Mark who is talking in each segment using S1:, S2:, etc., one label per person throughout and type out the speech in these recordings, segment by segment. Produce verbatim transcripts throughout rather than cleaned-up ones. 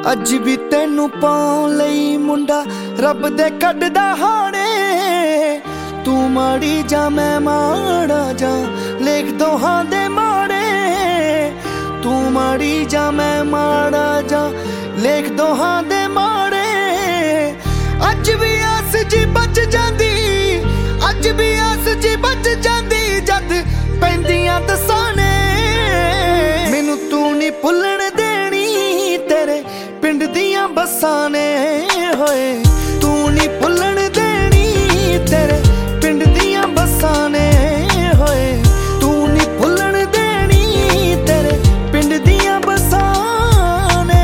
S1: अज भी तेनू पाउण लई मुंडा रब दे कड्डदा हाणे। तू माड़ी जा मैं माड़ा जा लेख दोहां दे माड़े। तू माड़ी जा मैं माड़ा जा लेख दोहां दे माड़े। अज भी आस जी बच जांदी, अज भी आस जी बच जांदी जद पैंदियां दसाने। मैनू तू नहीं भुल्लण देनी तेरे पिंड दियां बसां ने होए। तू नहीं भुल्लण देनी तेरे पिंड दियां बसां ने होए। तू नहीं भुल्लण देनी तेरे पिंड दियां बसां ने।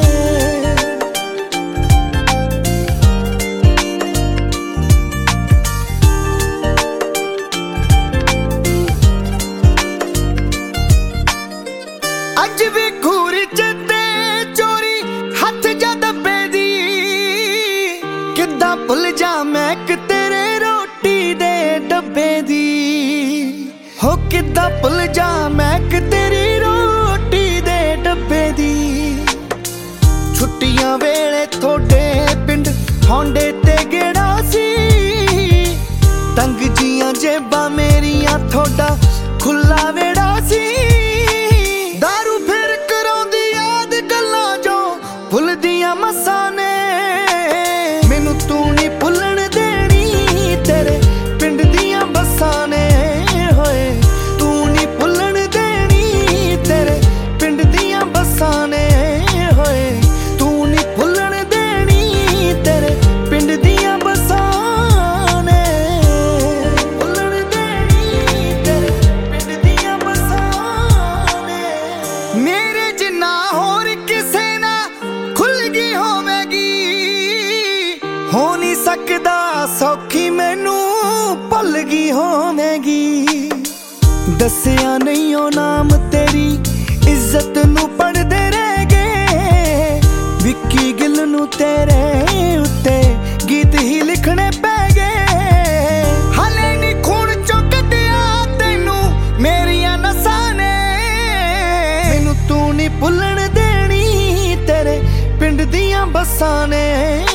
S1: अज भी घूरी चते चोरी हथ जा दब्बे दी। किद्दां भुल जा मैं कि तेरे रोटी दे डब्बे दी। हो किद्दां भुल जा मैं कि तेरी रोटी दे डब्बे दी। छुट्टियां वेले थोड़े पिंड होंडे ते गेड़ा सी। तंग जियां जेबां मेरियां थोड़ा खुला वेड़ा सी। दारू फिर कराउंदी याद गल्लां जो भुलदियां मसां ने। मैनू तू नहीं भुल्लण देनी तेरे पिंड दियां बसां ने होए। तू नहीं भुल्लण देनी तेरे पिंड दियां बसां ने होए। तू नहीं भुल्लण देनी तेरे पिंड दियां बसां ने। भुल्लण देनी तेरे पिंड दियां बसां ने। मेरे जिन्ना होर किसे ना खुल गई होवेगी। हो नहीं सकदा सौखी मैनू भुल गई होवेगी। दसिया नहीं ओ नाम तेरी इज्जत नू पढ़दे रह गए। विक्की गिल नू तेरे उत्ते गीत ही लिखने पै गए। हाले नी खून चों कड्डिया तैनू मेरियां नसां ने। मैनू तू नहीं भुल्लण देनी तेरे पिंड दियां बसां ने।